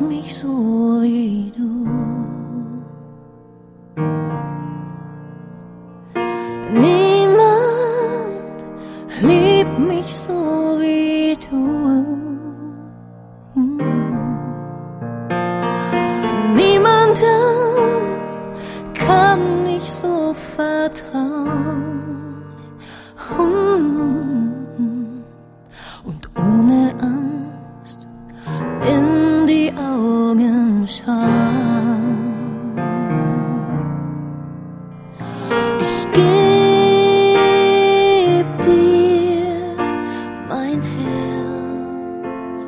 mich so wie du. Niemand liebt mich so wie du. Niemandem kann ich so vertrauen und ohne Angst in die Augen schauen. Ich geb dir mein Herz.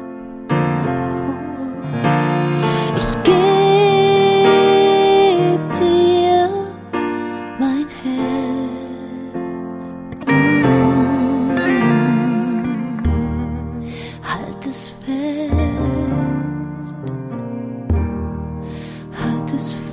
Ich geb dir mein Herz. Halt es fest. Halt es fest.